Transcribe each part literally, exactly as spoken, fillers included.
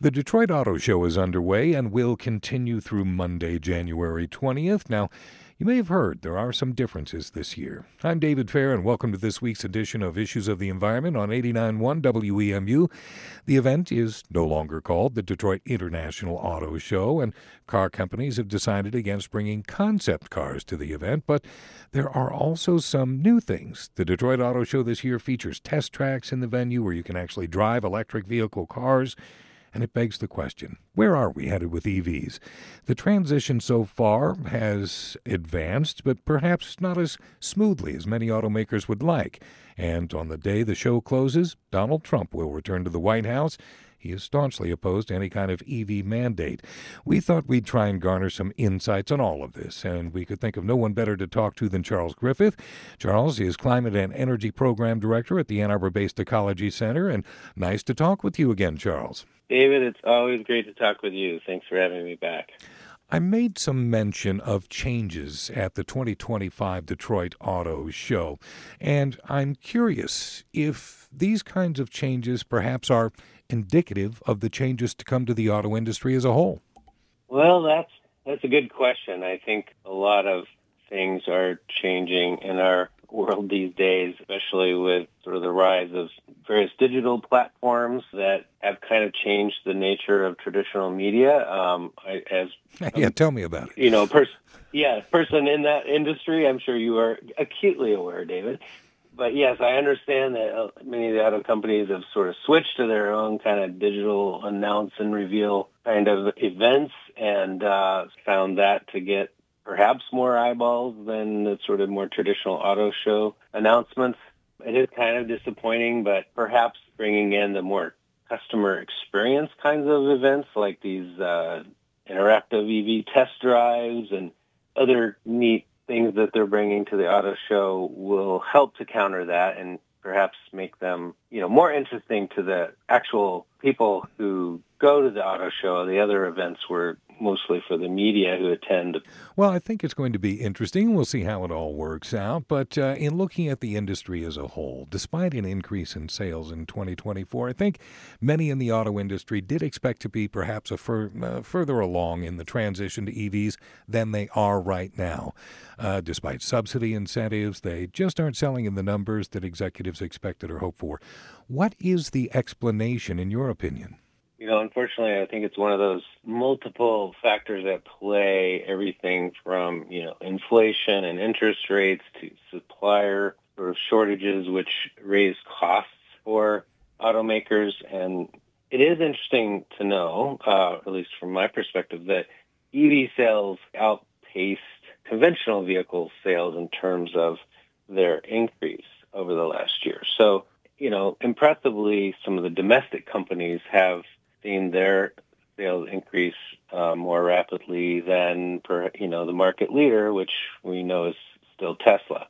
The Detroit Auto Show is underway and will continue through Monday, January twentieth. Now, you may have heard there are some differences this year. I'm David Fair, and welcome to this week's edition of Issues of the Environment on eighty-nine point one W E M U. The event is no longer called the Detroit International Auto Show, and car companies have decided against bringing concept cars to the event, but there are also some new things. The Detroit Auto Show this year features test tracks in the venue where you can actually drive electric vehicle cars. And it begs the question, where are we headed with E Vs? The transition so far has advanced, but perhaps not as smoothly as many automakers would like. And on the day the show closes, Donald Trump will return to the White House. He is staunchly opposed to any kind of E V mandate. We thought we'd try and garner some insights on all of this, and we could think of no one better to talk to than Charles Griffith. Charles is Climate and Energy Program Director at the Ann Arbor-based Ecology Center, and nice to talk with you again, Charles. David, it's always great to talk with you. Thanks for having me back. I made some mention of changes at the twenty twenty-five Detroit Auto Show, and I'm curious if these kinds of changes perhaps are indicative of the changes to come to the auto industry as a whole. Well, that's that's a good question. I think a lot of things are changing in our world these days, especially with sort of the rise of various digital platforms that have kind of changed the nature of traditional media. Um, I, as yeah, um, tell me about it. You know, pers- yeah, person in that industry, I'm sure you are acutely aware, David. But yes, I understand that uh, many of the auto companies have sort of switched to their own kind of digital announce and reveal kind of events, and uh, found that to get perhaps more eyeballs than the sort of more traditional auto show announcements. It is kind of disappointing, but perhaps bringing in the more customer experience kinds of events like these uh, interactive E V test drives and other neat things that they're bringing to the auto show will help to counter that and perhaps make them, you know, more interesting to the actual people who go to the auto show. The other events were mostly for the media who attend. Well, I think it's going to be interesting. We'll see how it all works out. But uh, in looking at the industry as a whole, despite an increase in sales in twenty twenty-four, I think many in the auto industry did expect to be perhaps a fur, uh, further along in the transition to E Vs than they are right now. Uh, despite subsidy incentives, they just aren't selling in the numbers that executives expected or hoped for. What is the explanation, in your opinion? You know, unfortunately, I think it's one of those multiple factors at play, everything from, you know, inflation and interest rates to supplier sort of shortages, which raise costs for automakers. And it is interesting to know, uh, at least from my perspective, that E V sales outpaced conventional vehicle sales in terms of their increase over the last year. So, you know, impressively, some of the domestic companies have seen their sales increase uh, more rapidly than, per, you know, the market leader, which we know is still Tesla.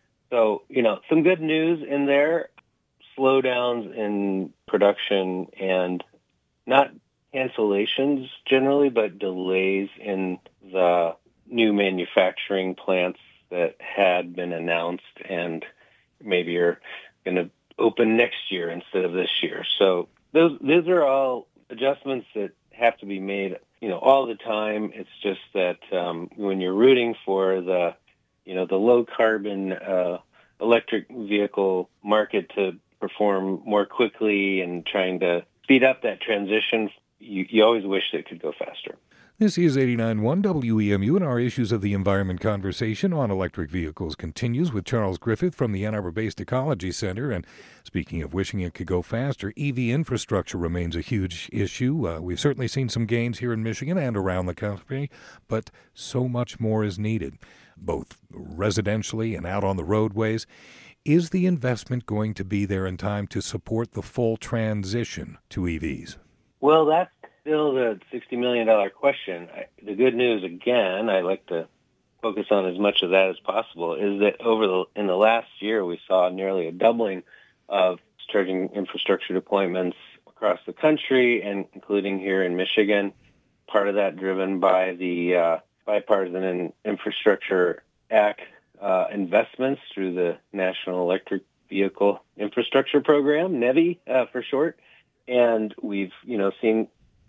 So, you know, some good news in there, slowdowns in production and not cancellations generally, but delays in the new manufacturing plants that had been announced and maybe are going to open next year instead of this year. So those those are all adjustments that have to be made, you know, all the time. It's just that um, when you're rooting for the, you know, the low carbon uh, electric vehicle market to perform more quickly and trying to speed up that transition, you, you always wish it could go faster. This is eighty-nine point one W E M U, and our Issues of the Environment conversation on electric vehicles continues with Charles Griffith from the Ann Arbor-based Ecology Center. And speaking of wishing it could go faster, E V infrastructure remains a huge issue. Uh, we've certainly seen some gains here in Michigan and around the country, but so much more is needed, both residentially and out on the roadways. Is the investment going to be there in time to support the full transition to E Vs? Well, that's still the sixty million dollars question. I, the good news, again, I like to focus on as much of that as possible, is that over the in the last year, we saw nearly a doubling of charging infrastructure deployments across the country, and including here in Michigan. Part of that driven by the uh, Bipartisan Infrastructure Act uh, investments through the National Electric Vehicle Infrastructure Program, NEVI uh, for short. And we've, you know, seen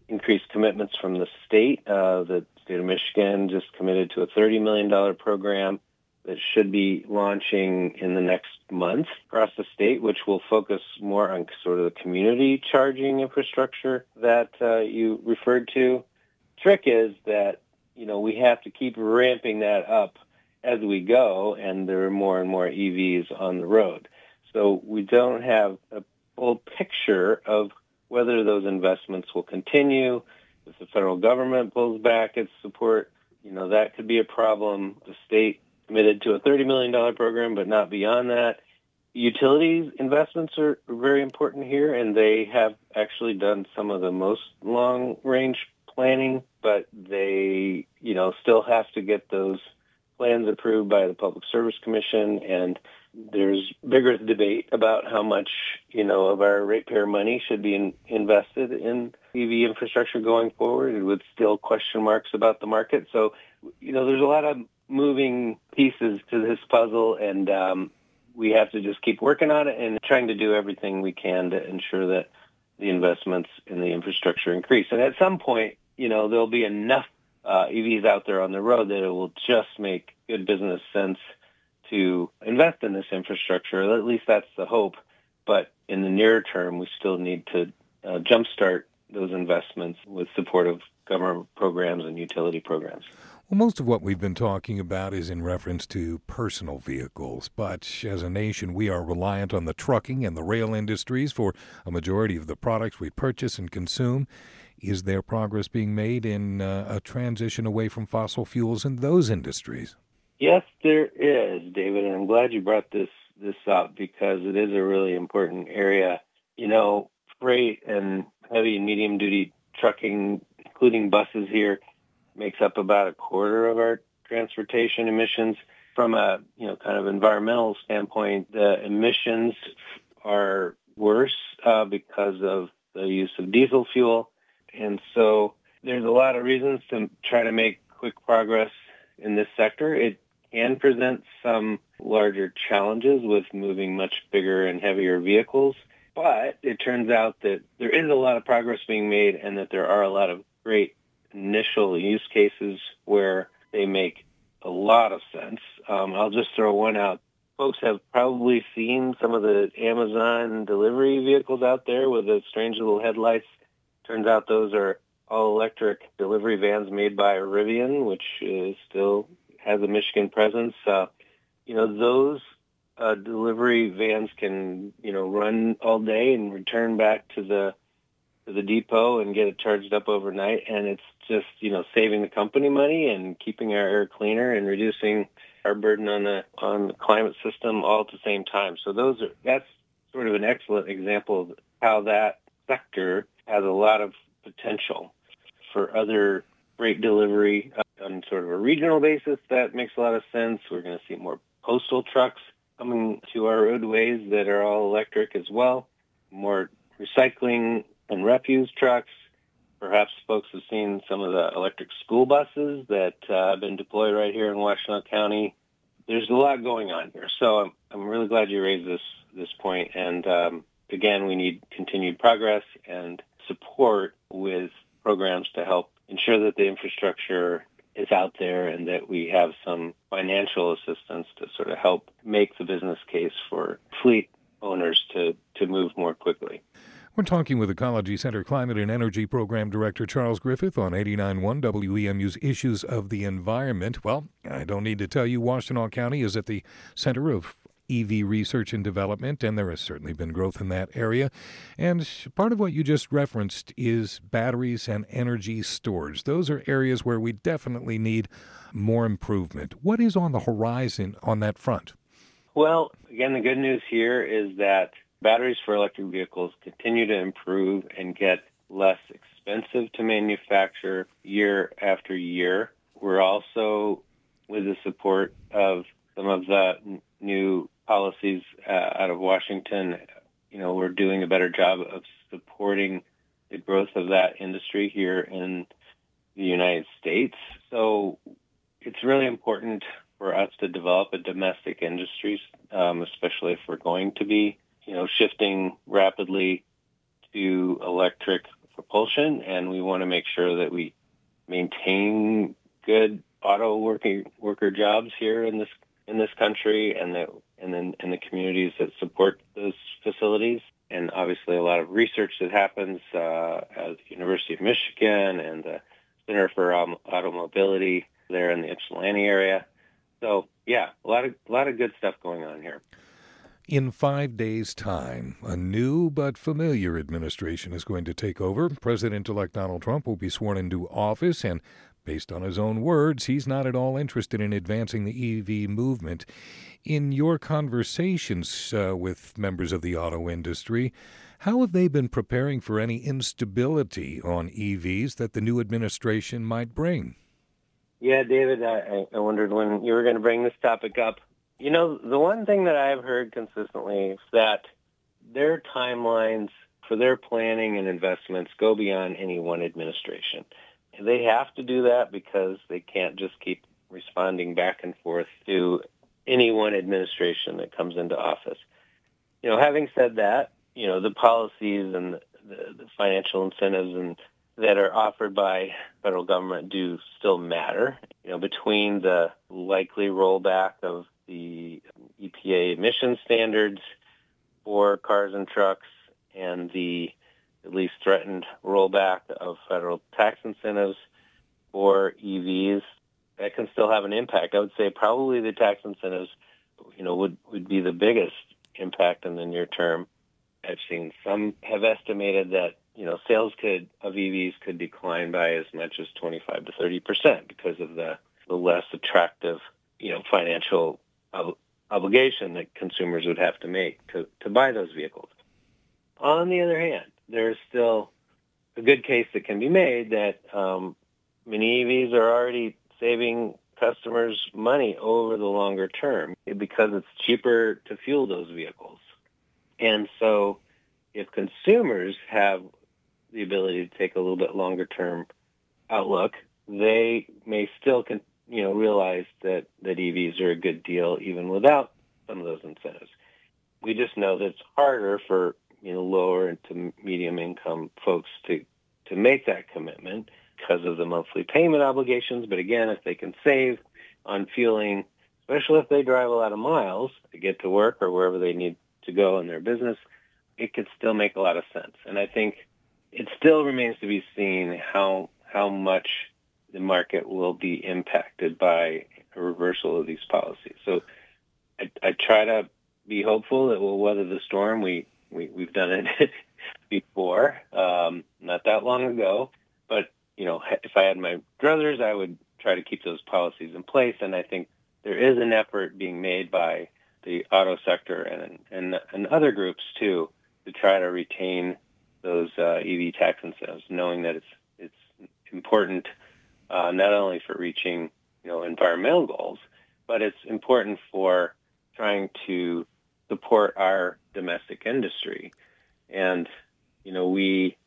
increased commitments from the state. Uh, the state of Michigan just committed to a thirty million dollars program that should be launching in the next month across the state, which will focus more on sort of the community charging infrastructure that uh, you referred to. Trick is that, you know, we have to keep ramping that up as we go, and there are more and more E Vs on the road. So we don't have a full picture of whether those investments will continue. If the federal government pulls back its support, you know, that could be a problem. The state committed to a thirty million dollars program, but not beyond that. Utilities investments are very important here, and they have actually done some of the most long-range planning, but they, you know, still have to get those plans approved by the Public Service Commission, and there's vigorous debate about how much, you know, of our ratepayer money should be in, invested in E V infrastructure going forward, with still question marks about the market. So, you know, there's a lot of moving pieces to this puzzle, and um, we have to just keep working on it and trying to do everything we can to ensure that the investments in the infrastructure increase. And at some point, you know, there'll be enough uh, E Vs out there on the road that it will just make good business sense to invest in this infrastructure. At least that's the hope. But in the near term, we still need to uh, jumpstart those investments with support of government programs and utility programs. Well, most of what we've been talking about is in reference to personal vehicles, but as a nation, we are reliant on the trucking and the rail industries for a majority of the products we purchase and consume. Is there progress being made in uh, a transition away from fossil fuels in those industries? Yes, there is, David, and I'm glad you brought this this up because it is a really important area. You know, freight and heavy and medium-duty trucking, including buses here, makes up about a quarter of our transportation emissions. From a, you know, kind of environmental standpoint, the emissions are worse uh, because of the use of diesel fuel. And so there's a lot of reasons to try to make quick progress in this sector. It can present some larger challenges with moving much bigger and heavier vehicles, but it turns out that there is a lot of progress being made and that there are a lot of great initial use cases where they make a lot of sense. Um, I'll just throw one out. Folks have probably seen some of the Amazon delivery vehicles out there with the strange little headlights. Turns out those are all-electric delivery vans made by Rivian, which is still has a Michigan presence. Uh, you know, those uh, delivery vans can, you know, run all day and return back to the to the depot and get it charged up overnight. And it's just, you know, saving the company money and keeping our air cleaner and reducing our burden on the on the climate system all at the same time. So those are that's sort of an excellent example of how that sector has a lot of potential. For other freight delivery uh, on sort of a regional basis, that makes a lot of sense. We're going to see more postal trucks coming to our roadways that are all electric as well, more recycling and refuse trucks. Perhaps folks have seen some of the electric school buses that uh, have been deployed right here in Washtenaw County. There's a lot going on here. So I'm, I'm really glad you raised this, this point. And um, again, we need continued progress and support with programs to help ensure that the infrastructure is out there and that we have some financial assistance to sort of help make the business case for fleet owners to, to move more quickly. We're talking with Ecology Center Climate and Energy Program Director Charles Griffith on eighty-nine point one W E M U's Issues of the Environment. Well, I don't need to tell you, Washtenaw County is at the center of E V research and development, and there has certainly been growth in that area. And part of what you just referenced is batteries and energy storage. Those are areas where we definitely need more improvement. What is on the horizon on that front? Well, again, the good news here is that batteries for electric vehicles continue to improve and get less expensive to manufacture year after year. We're also, with the support of some of the n- new policies uh, out of Washington, you know, we're doing a better job of supporting the growth of that industry here in the United States. So it's really important for us to develop a domestic industry, um, especially if we're going to be, you know, shifting rapidly to electric propulsion, and we want to make sure that we maintain good auto working worker jobs here in this in this country, and that and then in the communities that support those facilities. And obviously, a lot of research that happens uh, at the University of Michigan and the Center for um, Automobility there in the Ypsilanti area. So, yeah, a lot of a lot of good stuff going on here. In five days' time, a new but familiar administration is going to take over. President-elect Donald Trump will be sworn into office, and based on his own words, he's not at all interested in advancing the E V movement. In your conversations uh, with members of the auto industry, how have they been preparing for any instability on E Vs that the new administration might bring? Yeah, David, I, I wondered when you were going to bring this topic up. You know, the one thing that I've heard consistently is that their timelines for their planning and investments go beyond any one administration. They have to do that because they can't just keep responding back and forth to any one administration that comes into office. You know, having said that, you know, the policies and the, the, the financial incentives and that are offered by federal government do still matter. You know, between the likely rollback of the E P A emission standards for cars and trucks and the at least threatened rollback of federal tax incentives for E Vs, that can still have an impact. I would say probably the tax incentives, you know, would, would be the biggest impact in the near term. I've seen some have estimated that, you know, sales could of E Vs could decline by as much as twenty-five to thirty percent because of the, the less attractive, you know, financial ob- obligation that consumers would have to make to, to buy those vehicles. On the other hand, there's still a good case that can be made that um, many E Vs are already saving customers money over the longer term because it's cheaper to fuel those vehicles. And so if consumers have the ability to take a little bit longer term outlook, they may still con- you know, realize that, that E Vs are a good deal even without some of those incentives. We just know that it's harder for you know, lower to medium income folks to, to make that commitment because of the monthly payment obligations. But again, if they can save on fueling, especially if they drive a lot of miles to get to work or wherever they need to go in their business, it could still make a lot of sense. And I think it still remains to be seen how how much the market will be impacted by a reversal of these policies. So I, I try to be hopeful that we'll weather the storm. We We, we've done it before, um, not that long ago. But, you know, if I had my druthers, I would try to keep those policies in place. And I think there is an effort being made by the auto sector and and, and other groups, too, to try to retain those uh, E V tax incentives, knowing that it's it's important uh, not only for reaching, you know, environmental goals, but it's important for trying to support our domestic industry. And, you know, we,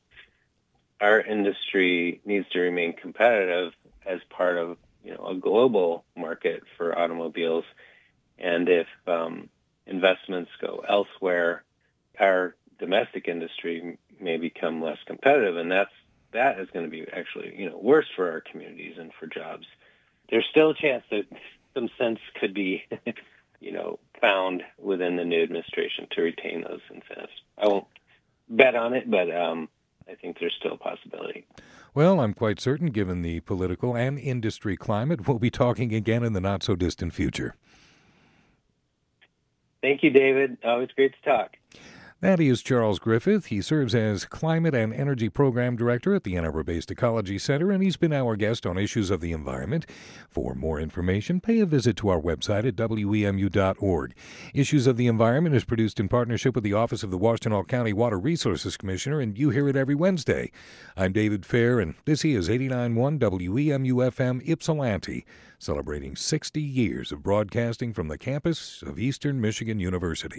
our industry needs to remain competitive as part of, you know, a global market for automobiles. And if um, investments go elsewhere, our domestic industry may become less competitive. And that's, that is going to be actually, you know, worse for our communities and for jobs. There's still a chance that some sense could be you know, found within the new administration to retain those incentives. I won't bet on it, but um, I think there's still a possibility. Well, I'm quite certain, given the political and industry climate, we'll be talking again in the not-so-distant future. Thank you, David. Always great to talk. That is Charles Griffith. He serves as Climate and Energy Program Director at the Ann Arbor-based Ecology Center, and he's been our guest on issues of the environment. For more information, pay a visit to our website at W E M U dot org. Issues of the Environment is produced in partnership with the Office of the Washtenaw County Water Resources Commissioner, and you hear it every Wednesday. I'm David Fair, and this is eighty-nine point one W E M U F M Ypsilanti, celebrating sixty years of broadcasting from the campus of Eastern Michigan University.